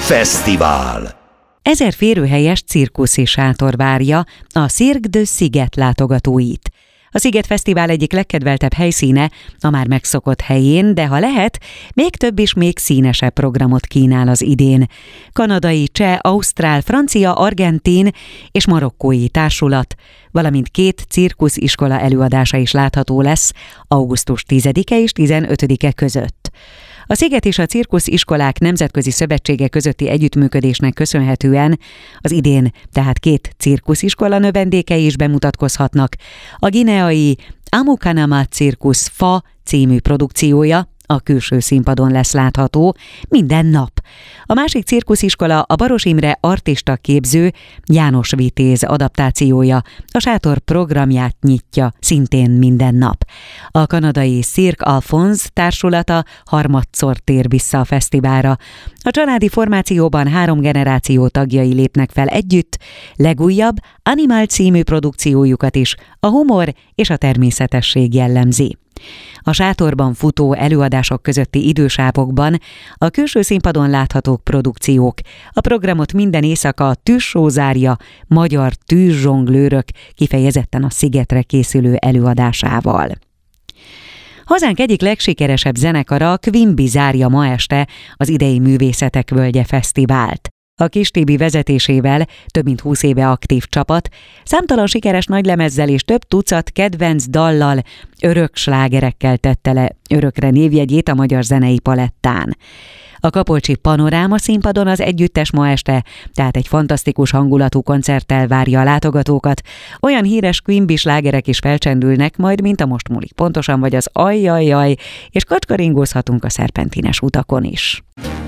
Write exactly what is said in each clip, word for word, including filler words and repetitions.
Fesztivál. Ezer férőhelyes cirkuszi sátor várja a Cirque du Sziget látogatóit. A Sziget Fesztivál egyik legkedveltebb helyszíne a már megszokott helyén, de ha lehet, még több és még színesebb programot kínál az idén. Kanadai, cseh, ausztrál, francia, argentin és marokkói társulat, valamint két cirkusziskola előadása is látható lesz augusztus tizedike és tizenötödike között. A Sziget és a Cirkusziskolák Nemzetközi Szövetsége közötti együttműködésnek köszönhetően az idén tehát két cirkusziskola növendékei is bemutatkozhatnak. A guineai Amukanama Cirkusz Fa című produkciója a külső színpadon lesz látható minden nap. A másik cirkusziskola a Baros Imre artista képző János Vitéz adaptációja, a sátor programját nyitja szintén minden nap. A kanadai Cirque Alphonse társulata harmadszor tér vissza a fesztiválra. A családi formációban három generáció tagjai lépnek fel együtt, legújabb Animal című produkciójukat is a humor és a természetesség jellemzi. A sátorban futó előadások közötti idősávokban a külső színpadon láthatók produkciók. A programot minden éjszaka a tűzsó zárja magyar tűzzsonglőrök kifejezetten a Szigetre készülő előadásával. Hazánk egyik legsikeresebb zenekara, a Quimby zárja ma este az idei Művészetek Völgye Fesztivált. A Kis Tibi vezetésével több mint húsz éve aktív csapat, számtalan sikeres nagylemezzel és több tucat kedvenc dallal, örök slágerekkel tette le örökre névjegyét a magyar zenei palettán. A Kapolcsi Panoráma színpadon az együttes ma este, tehát egy fantasztikus hangulatú koncerttel várja a látogatókat. Olyan híres Quimby slágerek is felcsendülnek majd, mint a Most múlik pontosan, vagy az Ajjajjaj, és kacskaringózhatunk a szerpentines utakon is.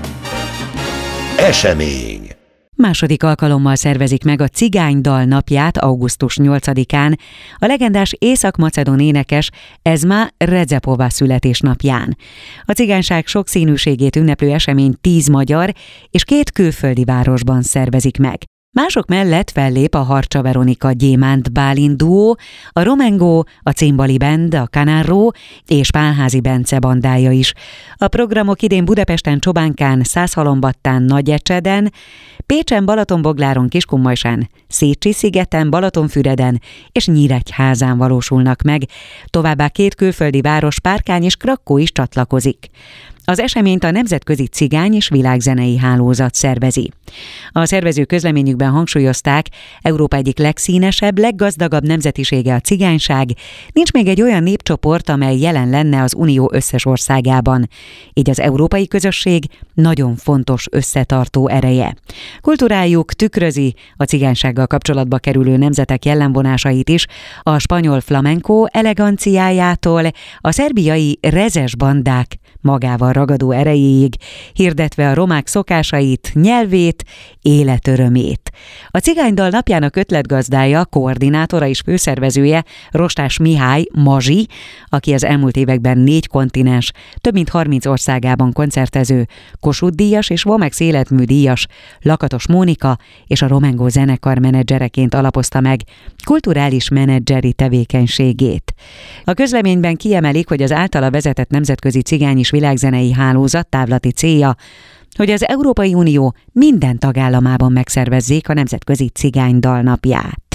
Esemény. Második alkalommal szervezik meg a Cigánydal napját augusztus nyolcadikán, a legendás észak-macedón énekes Ezma Redzepova születésnapján. A cigányság sokszínűségét ünneplő eseményt tíz magyar és két külföldi városban szervezik meg. Mások mellett fellép a Harcsa Veronika Gyémánt Bálint duó, a Romengo, a Cimbali Band, a Canarro és Pálházi Bence bandája is. A programok idén Budapesten, Csobánkán, Szászhalombattán, Nagyecseden, Pécsen, Balatonbogláron, Kiskunmajsán, Szécsi-szigeten, Balatonfüreden és Nyíregyházán valósulnak meg. Továbbá két külföldi város, Párkány és Krakkó is csatlakozik. Az eseményt a Nemzetközi Cigány és Világzenei Hálózat szervezi. A szervező közleményükben hangsúlyozták, Európa egyik legszínesebb, leggazdagabb nemzetisége a cigányság, nincs még egy olyan népcsoport, amely jelen lenne az Unió összes országában. Így az európai közösség nagyon fontos összetartó ereje. Kultúrájuk tükrözi a cigánysággal kapcsolatba kerülő nemzetek jellemvonásait is, a spanyol flamenco eleganciájától a szerbiai rezes bandák magával ragadó erejéig, hirdetve a romák szokásait, nyelvét, életörömét. A Cigánydal napjának ötletgazdája, koordinátora és főszervezője Rostás Mihály Mazsi, aki az elmúlt években négy kontinens, több mint harminc országában koncertező, Kossuth-díjas és Vomex életműdíjas Lakatos Mónika és a Romengo zenekar menedzsereként alapozta meg kulturális menedzseri tevékenységét. A közleményben kiemelik, hogy az általa vezetett Nemzetközi Cigány és Világzenei Hálózat távlati célja, hogy az Európai Unió minden tagállamában megszervezzék a Nemzetközi Cigánydal napját.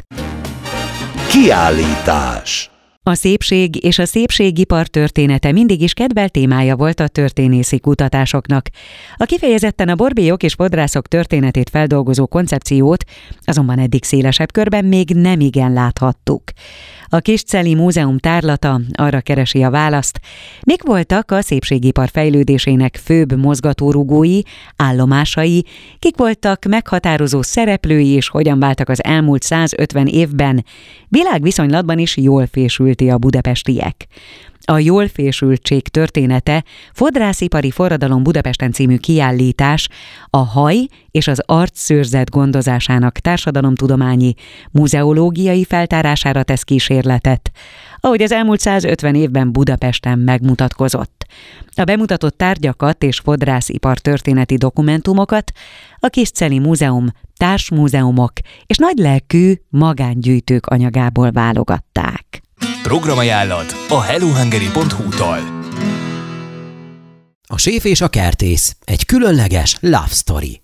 Kiállítás. A szépség és a szépségipar története mindig is kedvelt témája volt a történészi kutatásoknak. A kifejezetten a borbélyok és fodrászok történetét feldolgozó koncepciót azonban eddig szélesebb körben még nem igen láthattuk. A Kisceli Múzeum tárlata arra keresi a választ, mik voltak a szépségipar fejlődésének főbb mozgatórugói, állomásai, kik voltak meghatározó szereplői és hogyan váltak az elmúlt százötven évben világviszonylatban is jól fésülté a budapestiek. A jól fésültség története Fodrászipari Forradalom Budapesten című kiállítás a haj és az arcszőrzet gondozásának társadalomtudományi, muzeológiai feltárására tesz kísérletet, ahogy az elmúlt százötven évben Budapesten megmutatkozott. A bemutatott tárgyakat és fodrászipar történeti dokumentumokat a Kisceli Múzeum társmúzeumok és nagylelkű magángyűjtők anyagából válogatták. Programajánlat a hellohungary pont hu-tól. A séf és a kertész, egy különleges love story.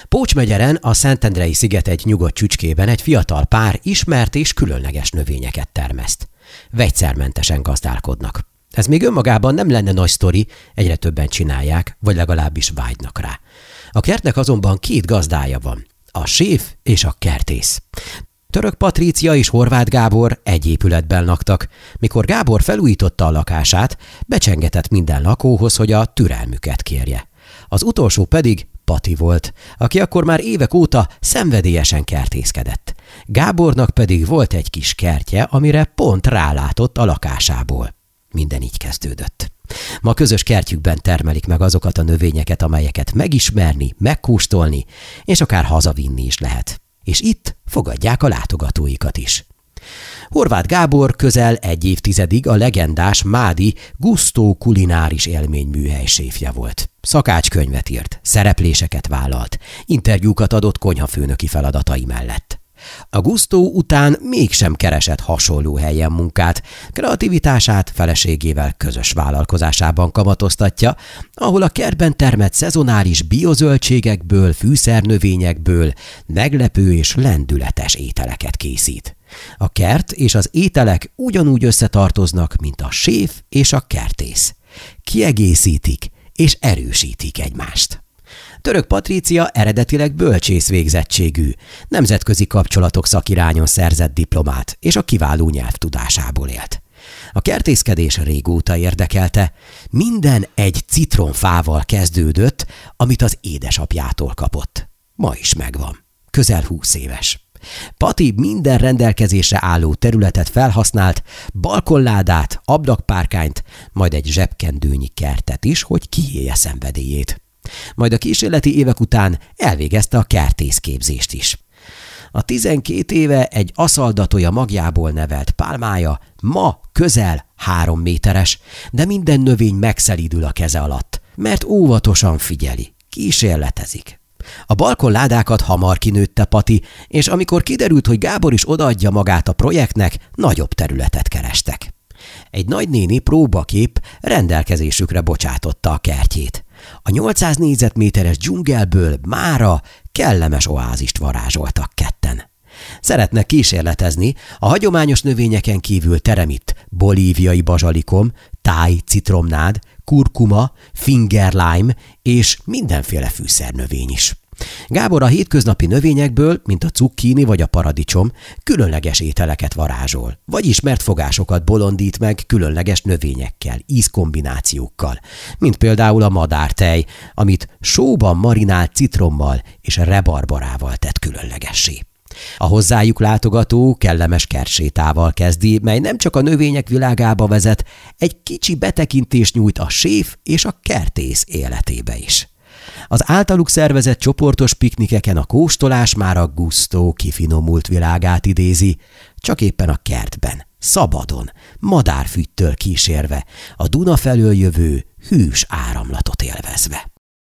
Pócsmegyeren, a Szentendrei sziget egy nyugodt csücskében egy fiatal pár ismert és különleges növényeket termeszt. Vegyszermentesen gazdálkodnak. Ez még önmagában nem lenne nagy sztori, egyre többen csinálják, vagy legalábbis vágynak rá. A kertnek azonban két gazdája van, a séf és a kertész. Török Patrícia és Horváth Gábor egy épületben laktak. Mikor Gábor felújította a lakását, becsengetett minden lakóhoz, hogy a türelmüket kérje. Az utolsó pedig Pati volt, aki akkor már évek óta szenvedélyesen kertészkedett. Gábornak pedig volt egy kis kertje, amire pont rálátott a lakásából. Minden így kezdődött. Ma közös kertjükben termelik meg azokat a növényeket, amelyeket megismerni, megkóstolni, és akár hazavinni is lehet. És itt fogadják a látogatóikat is. Horváth Gábor közel egy évtizedig a legendás mádi Gusto kulináris élményműhely séfje volt. Szakácskönyvet írt, szerepléseket vállalt, interjúkat adott konyhafőnöki feladatai mellett. A Gusto után mégsem keresett hasonló helyen munkát, kreativitását feleségével közös vállalkozásában kamatoztatja, ahol a kertben termett szezonális biozöldségekből, fűszernövényekből meglepő és lendületes ételeket készít. A kert és az ételek ugyanúgy összetartoznak, mint a séf és a kertész. Kiegészítik és erősítik egymást. Török Patrícia eredetileg bölcsész végzettségű, nemzetközi kapcsolatok szakirányon szerzett diplomát, és a kiváló nyelvtudásából élt. A kertészkedés régóta érdekelte, minden egy citronfával kezdődött, amit az édesapjától kapott. Ma is megvan. Közel húsz éves. Pati minden rendelkezésre álló területet felhasznált, balkonládát, ablakpárkányt, majd egy zsebkendőnyi kertet is, hogy kiélje szenvedélyét. Majd a kísérleti évek után elvégezte a kertészképzést is. A tizenkét éve egy aszaldatója magjából nevelt pálmája ma közel három méteres, de minden növény megszelídül a keze alatt, mert óvatosan figyeli, kísérletezik. A balkonládákat hamar kinőtte Pati, és amikor kiderült, hogy Gábor is odaadja magát a projektnek, nagyobb területet kerestek. Egy nagynéni próbakép rendelkezésükre bocsátotta a kertjét. A nyolcszáz négyzetméteres dzsungelből mára kellemes oázist varázsoltak ketten. Szeretnek kísérletezni, a hagyományos növényeken kívül terem itt bolíviai bazsalikom, táj citromnád, kurkuma, finger lime és mindenféle fűszernövény is. Gábor a hétköznapi növényekből, mint a cukkini vagy a paradicsom, különleges ételeket varázsol, vagy ismert fogásokat bolondít meg különleges növényekkel, ízkombinációkkal, mint például a madártej, amit sóban marinált citrommal és rebarbarával tett különlegessé. A hozzájuk látogató kellemes kertsétával kezdi, mely nem csak a növények világába vezet, egy kicsi betekintést nyújt a séf és a kertész életébe is. Az általuk szervezett csoportos piknikeken a kóstolás már a Gusto kifinomult világát idézi, csak éppen a kertben, szabadon, madárfüttyől kísérve, a Duna felől jövő hűs áramlatot élvezve.